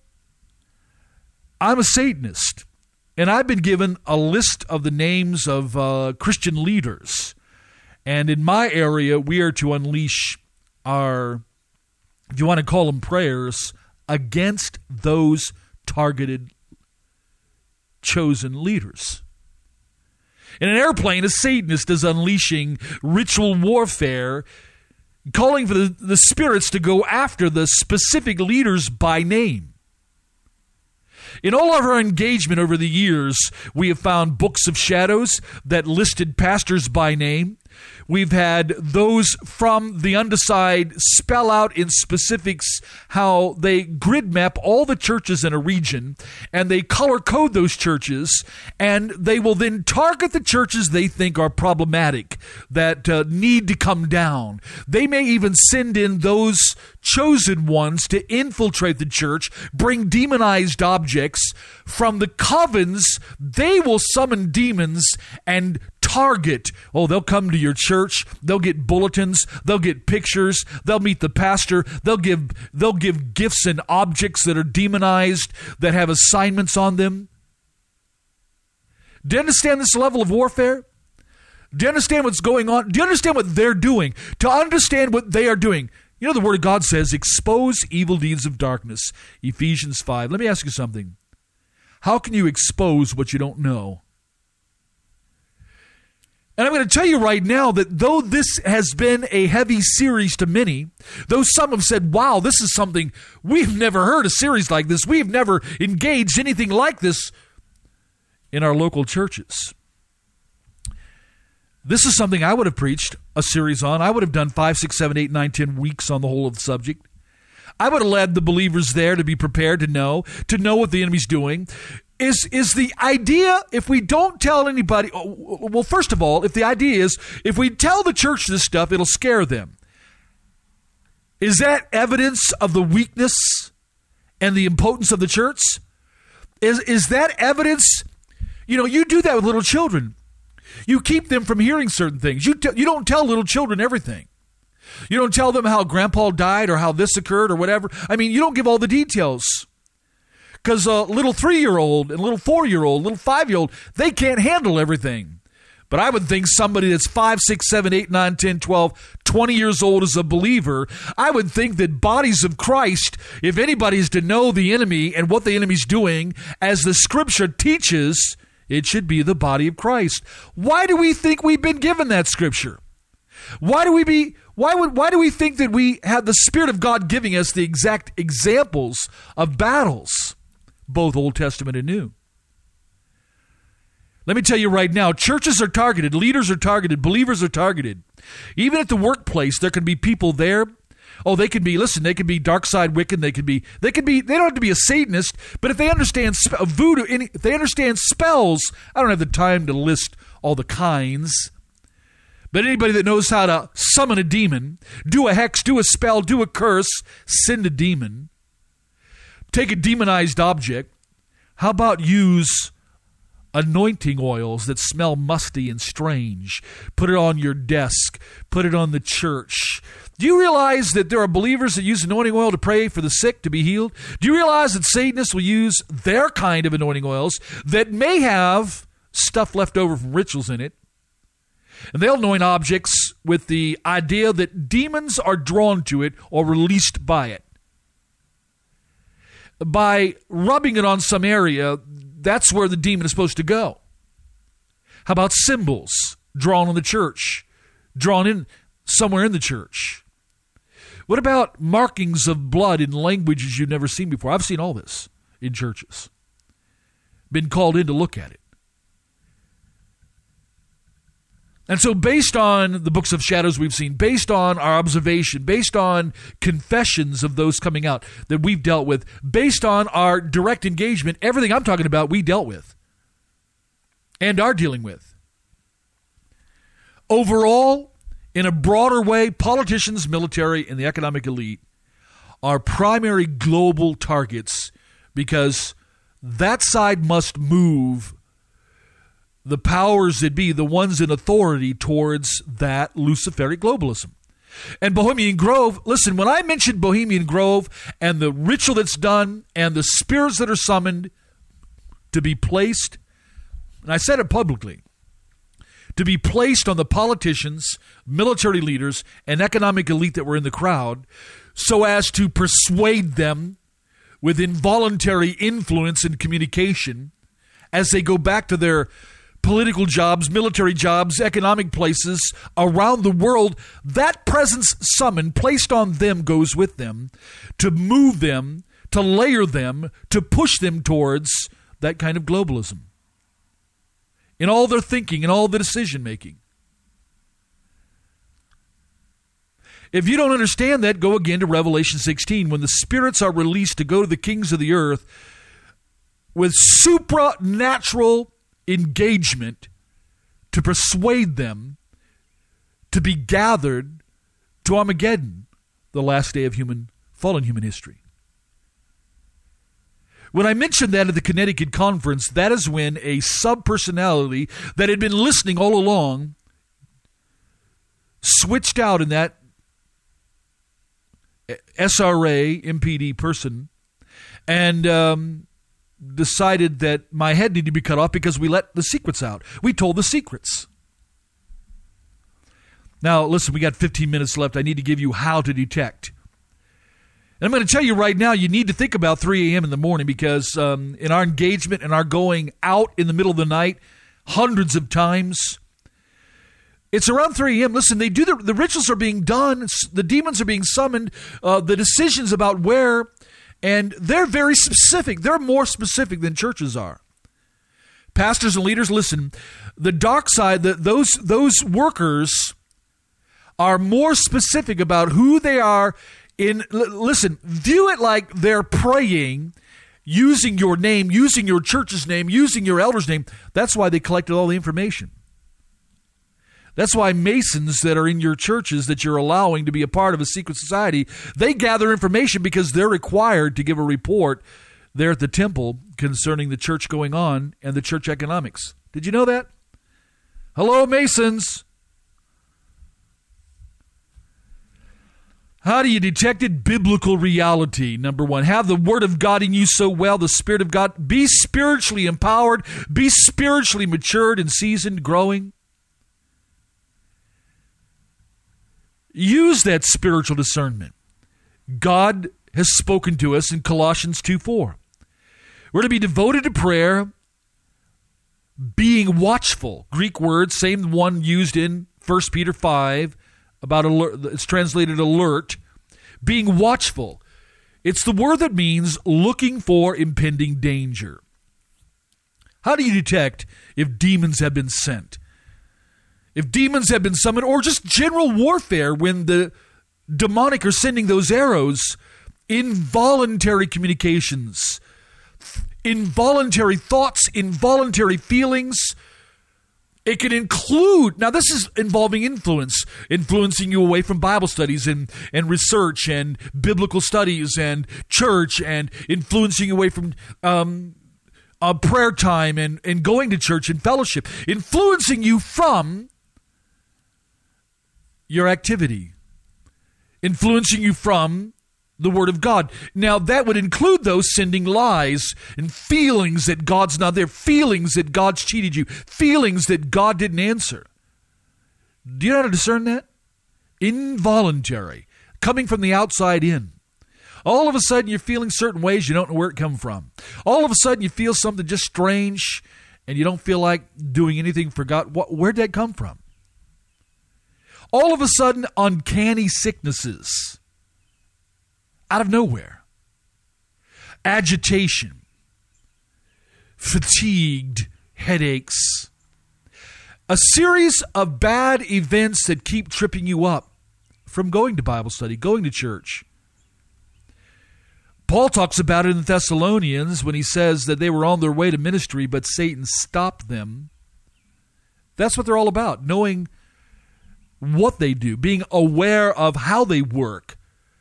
I'm a Satanist, and I've been given a list of the names of uh, Christian leaders. And in my area, we are to unleash our, if you want to call them prayers, against those targeted, chosen leaders." In an airplane, a Satanist is unleashing ritual warfare, calling for the, the spirits to go after the specific leaders by name. In all of our engagement over the years, we have found books of shadows that listed pastors by name. We've had those from the underside spell out in specifics how they grid map all the churches in a region, and they color code those churches, and they will then target the churches they think are problematic, that uh, need to come down. They may even send in those chosen ones to infiltrate the church, bring demonized objects from the covens. They will summon demons and target. Oh, they'll come to your church. They'll get bulletins. They'll get pictures. They'll meet the pastor. They'll give they'll give gifts and objects that are demonized, that have assignments on them. Do you understand this level of warfare? Do you understand what's going on? Do you understand what they're doing? To understand what they are doing, you know, the Word of God says, expose evil deeds of darkness. Ephesians five. Let me ask you something. How can you expose what you don't know? And I'm going to tell you right now that though this has been a heavy series to many, though some have said, wow, this is something, we've never heard a series like this. We've never engaged anything like this in our local churches. This is something I would have preached a series on. I would have done five, six, seven, eight, nine, ten weeks on the whole of the subject. I would have led the believers there to be prepared to know, to know what the enemy's doing. Is is the idea, if we don't tell anybody, well, first of all, if the idea is, if we tell the church this stuff, it'll scare them. Is that evidence of the weakness and the impotence of the church? Is, is that evidence, you know, you do that with little children. You keep them from hearing certain things. You, te- you don't tell little children everything. You don't tell them how grandpa died or how this occurred or whatever. I mean, you don't give all the details. Because a little three-year-old and little four-year-old, little five-year-old, they can't handle everything. But I would think somebody that's five, six, seven, eight, nine, ten, twelve, twenty years old as a believer, I would think that bodies of Christ, if anybody's to know the enemy and what the enemy's doing, as the Scripture teaches, it should be the body of Christ. Why do we think we've been given that Scripture? Why do we be? Why would? Why do we think that we have the Spirit of God giving us the exact examples of battles, both Old Testament and New? Let me tell you right now, churches are targeted, leaders are targeted, believers are targeted. Even at the workplace, there can be people there. Oh, they can be, listen, they can be dark side Wiccan, they can be, they can be, they don't have to be a Satanist, but if they understand spe- voodoo, any, if they understand spells, I don't have the time to list all the kinds, but anybody that knows how to summon a demon, do a hex, do a spell, do a curse, send a demon, take a demonized object, how about use anointing oils that smell musty and strange, put it on your desk, put it on the church. Do you realize that there are believers that use anointing oil to pray for the sick to be healed? Do you realize that Satanists will use their kind of anointing oils that may have stuff left over from rituals in it? And they'll anoint objects with the idea that demons are drawn to it or released by it. By rubbing it on some area, that's where the demon is supposed to go. How about symbols drawn on the church, drawn in somewhere in the church? What about markings of blood in languages you've never seen before? I've seen all this. in churches. Been called in to look at it. And so based on the books of shadows we've seen, based on our observation, based on confessions of those coming out that we've dealt with, based on our direct engagement, everything I'm talking about we dealt with and are dealing with. Overall, in a broader way, politicians, military, and the economic elite are primary global targets because that side must move the powers that be, the ones in authority, towards that Luciferic globalism. And Bohemian Grove, listen, when I mentioned Bohemian Grove and the ritual that's done and the spirits that are summoned to be placed, and I said it publicly, to be placed on the politicians, military leaders, and economic elite that were in the crowd so as to persuade them with involuntary influence and communication as they go back to their political jobs, military jobs, economic places around the world. That presence summoned, placed on them, goes with them to move them, to layer them, to push them towards that kind of globalism in all their thinking and all the decision making. If you don't understand that, go again to Revelation sixteen, when the spirits are released to go to the kings of the earth with supernatural engagement to persuade them to be gathered to Armageddon, the last day of human, fallen human history. When I mentioned that at the Connecticut conference, that is when a sub-personality that had been listening all along switched out in that S R A, M P D person, and um, decided that my head needed to be cut off because we let the secrets out. We told the secrets. Now, listen, we got fifteen minutes left. I need to give you how to detect. And I'm going to tell you right now, you need to think about three a.m. in the morning because um, in our engagement and our going out in the middle of the night, hundreds of times, it's around three a.m. Listen, they do the, the rituals are being done. The demons are being summoned. Uh, the decisions about where, and they're very specific. They're more specific than churches are. Pastors and leaders, listen, the dark side, the, those, those workers are more specific about who they are in. L- listen, view it like they're praying, using your name, using your church's name, using your elder's name. That's why they collected all the information. That's why Masons that are in your churches that you're allowing to be a part of a secret society, they gather information because they're required to give a report there at the temple concerning the church going on and the church economics. Did you know that? Hello, Masons. How do you detect it? Biblical reality, number one. Have the Word of God in you so well, the Spirit of God. Be spiritually empowered. Be spiritually matured and seasoned, growing. Use that spiritual discernment. God has spoken to us in Colossians two four. We're to be devoted to prayer, being watchful. Greek word, same one used in First Peter five, about alert, it's translated alert. Being watchful. It's the word that means looking for impending danger. How do you detect if demons have been sent? If demons have been summoned, or just general warfare when the demonic are sending those arrows, involuntary communications, involuntary thoughts, involuntary feelings. It can include, now this is involving influence, influencing you away from Bible studies and, and research and biblical studies and church, and influencing you away from um, uh, prayer time and, and going to church and fellowship, influencing you from your activity, influencing you from the Word of God. Now, that would include those sending lies and feelings that God's not there, feelings that God's cheated you, feelings that God didn't answer. Do you know how to discern that? Involuntary, coming from the outside in. All of a sudden, you're feeling certain ways, you don't know where it come from. All of a sudden, you feel something just strange, and you don't feel like doing anything for God. What, where'd that come from? All of a sudden, uncanny sicknesses out of nowhere. Agitation. fatigued, headaches. A series of bad events that keep tripping you up from going to Bible study, going to church. Paul talks about it in Thessalonians when he says that they were on their way to ministry, but Satan stopped them. That's what they're all about, knowing what they do, being aware of how they work.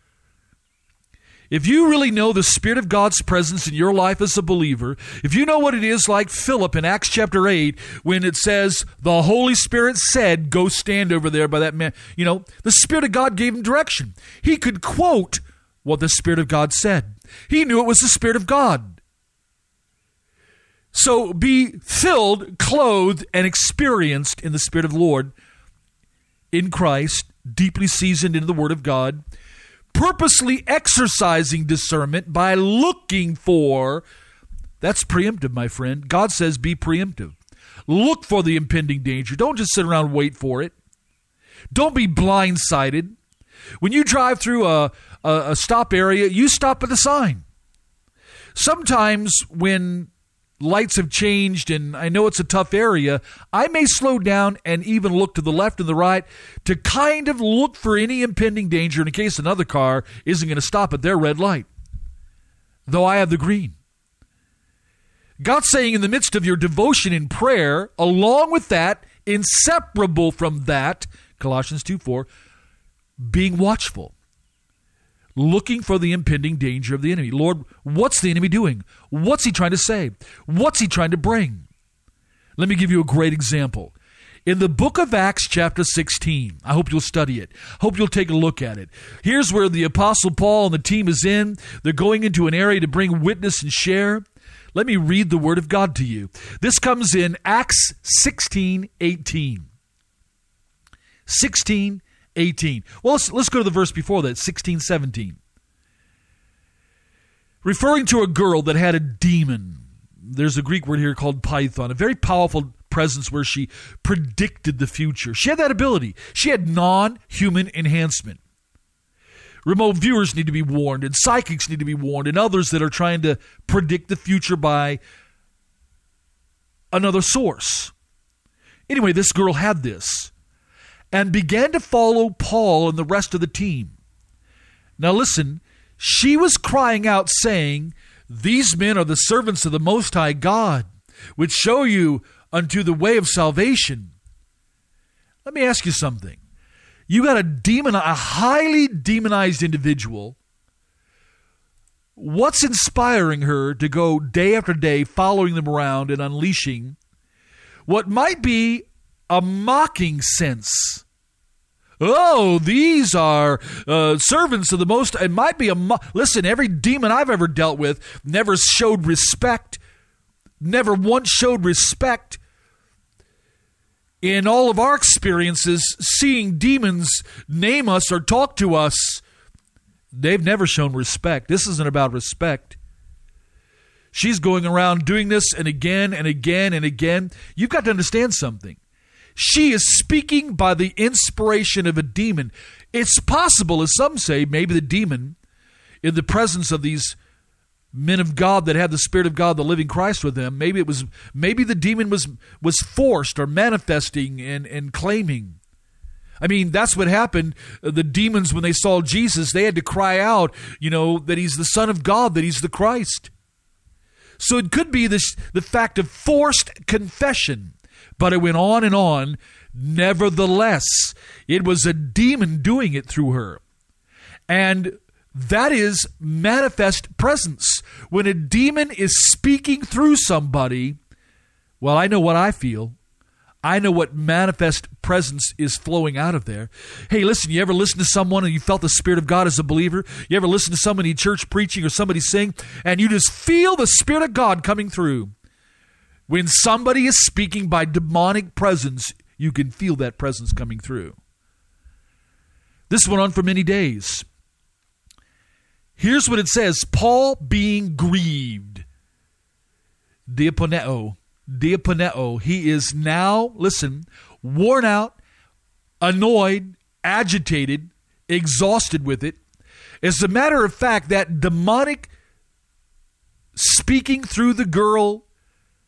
If you really know the Spirit of God's presence in your life as a believer, if you know what it is like Philip in Acts chapter eight, when it says the Holy Spirit said, go stand over there by that man, you know, the Spirit of God gave him direction. He could quote what the Spirit of God said. He knew it was the Spirit of God. So be filled, clothed, and experienced in the Spirit of the Lord, in Christ, deeply seasoned into the Word of God, purposely exercising discernment by looking for, that's preemptive, my friend. God says be preemptive. Look for the impending danger. Don't just sit around and wait for it. Don't be blindsided. When you drive through a, a, a stop area, you stop at the sign. Sometimes when lights have changed and I know it's a tough area, I may slow down and even look to the left and the right to kind of look for any impending danger in case another car isn't going to stop at their red light, though I have the green. God's saying in the midst of your devotion in prayer, along with that, inseparable from that, Colossians two four, being watchful, looking for the impending danger of the enemy. Lord, what's the enemy doing? What's he trying to say? What's he trying to bring? Let me give you a great example. In the book of Acts chapter sixteen, I hope you'll study it. Hope you'll take a look at it. Here's where the Apostle Paul and the team is in. They're going into an area to bring witness and share. Let me read the word of God to you. This comes in Acts sixteen eighteen. sixteen eighteen. Well, let's, let's go to the verse before that, sixteen seventeen. Referring to a girl that had a demon. There's a Greek word here called python, a very powerful presence where she predicted the future. She had that ability. She had non-human enhancement. Remote viewers need to be warned, and psychics need to be warned, and others that are trying to predict the future by another source. Anyway, this girl had this and began to follow Paul and the rest of the team. Now listen, she was crying out saying, these men are the servants of the Most High God, which show you unto the way of salvation. Let me ask you something. You got a demon, a highly demonized individual. What's inspiring her to go day after day following them around and unleashing what might be a mocking sense? Oh, these are uh, servants of the Most. It might be a mo- listen. Every demon I've ever dealt with never showed respect. Never once showed respect. In all of our experiences, seeing demons name us or talk to us, they've never shown respect. This isn't about respect. She's going around doing this and again and again and again. You've got to understand something. She is speaking by the inspiration of a demon. It's possible, as some say, maybe the demon, in the presence of these men of God that had the Spirit of God, the living Christ with them, maybe it was, maybe the demon was was forced or manifesting and, and claiming. I mean, that's what happened. The demons, when they saw Jesus, they had to cry out, you know, that he's the Son of God, that he's the Christ. So it could be this the fact of forced confession. But it went on and on. Nevertheless, it was a demon doing it through her. And that is manifest presence. When a demon is speaking through somebody, well, I know what I feel. I know what manifest presence is flowing out of there. Hey, listen, you ever listen to someone and you felt the Spirit of God as a believer? You ever listen to somebody in church preaching or somebody sing, and you just feel the Spirit of God coming through? When somebody is speaking by demonic presence, you can feel that presence coming through. This went on for many days. Here's what it says. Paul being grieved. Diaponeo. Diaponeo. He is now, listen, worn out, annoyed, agitated, exhausted with it. As a matter of fact, that demonic speaking through the girl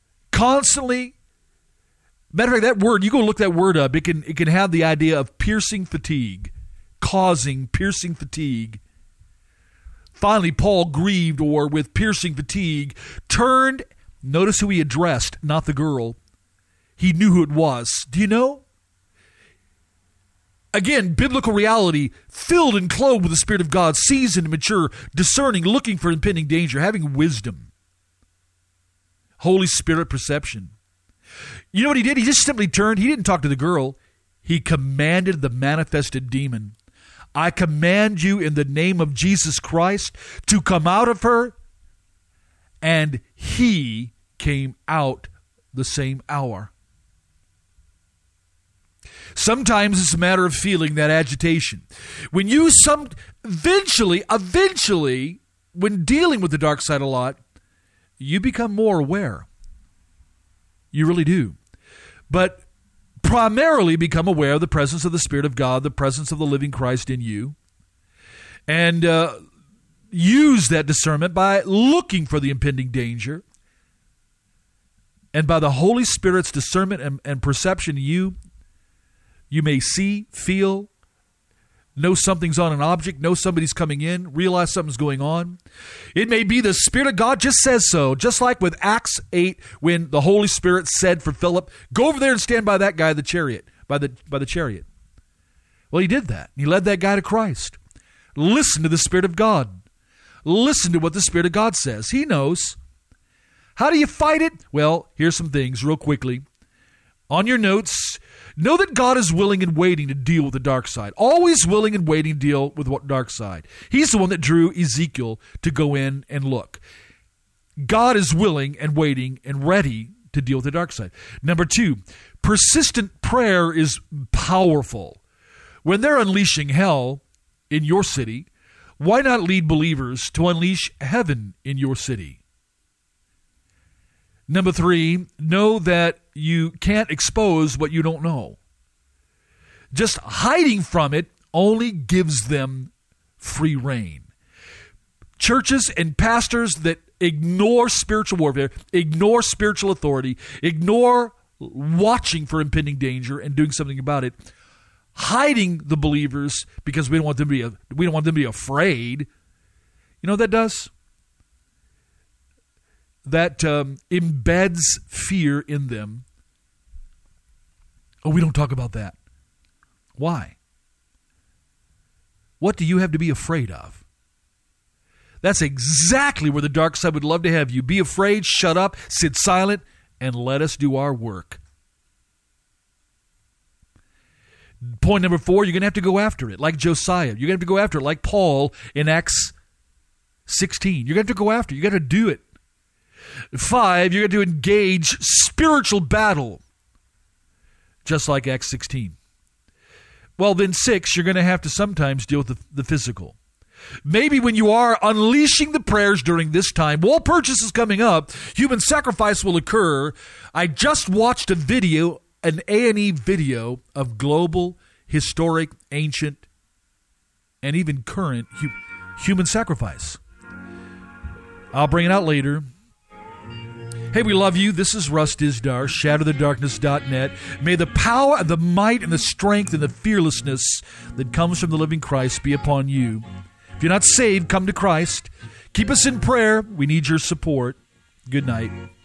constantly. Matter of fact, that word, you go look that word up, it can, it can have the idea of piercing fatigue, causing piercing fatigue. Finally, Paul, grieved or with piercing fatigue, turned, notice who he addressed, not the girl. He knew who it was. Do you know? Again, biblical reality, filled and clothed with the Spirit of God, seasoned and mature, discerning, looking for impending danger, having wisdom. Holy Spirit perception. You know what he did? He just simply turned. He didn't talk to the girl. He commanded the manifested demon. I command you in the name of Jesus Christ to come out of her. And he came out the same hour. Sometimes it's a matter of feeling that agitation. When you some eventually, eventually, when dealing with the dark side a lot, you become more aware. You really do. But primarily become aware of the presence of the Spirit of God, the presence of the living Christ in you, and uh, use that discernment by looking for the impending danger. And by the Holy Spirit's discernment and, and perception, you You may see, feel, know something's on an object, know somebody's coming in, realize something's going on. It may be the Spirit of God just says so, just like with Acts eight when the Holy Spirit said for Philip, go over there and stand by that guy, the chariot, by the by the chariot. Well, he did that. He led that guy to Christ. Listen to the Spirit of God. Listen to what the Spirit of God says. He knows. How do you fight it? Well, here's some things real quickly. On your notes, know that God is willing and waiting to deal with the dark side. Always willing and waiting to deal with what dark side. He's the one that drew Ezekiel to go in and look. God is willing and waiting and ready to deal with the dark side. Number two, persistent prayer is powerful. When they're unleashing hell in your city, why not lead believers to unleash heaven in your city? Number three, know that you can't expose what you don't know. Just hiding from it only gives them free rein. Churches and pastors that ignore spiritual warfare, ignore spiritual authority, ignore watching for impending danger and doing something about it, hiding the believers because we don't want them to be we don't want them to be afraid. You know what that does? That um, embeds fear in them. Oh, we don't talk about that. Why? What do you have to be afraid of? That's exactly where the dark side would love to have you. Be afraid, shut up, sit silent, and let us do our work. Point number four, you're going to have to go after it, like Josiah. You're going to have to go after it, like Paul in Acts sixteen. You're going to have to go after it. You've got to do it. Five, you're going to engage spiritual battle, just like Acts sixteen. Well, then six, you're going to have to sometimes deal with the, the physical. Maybe when you are unleashing the prayers during this time, wall purchase is coming up, human sacrifice will occur. I just watched a video, an A and E video of global, historic, ancient, and even current hu- human sacrifice. I'll bring it out later. Hey, we love you. This is Russ Dizdar, shatter the darkness dot net. May the power and the might and the strength and the fearlessness that comes from the living Christ be upon you. If you're not saved, come to Christ. Keep us in prayer. We need your support. Good night.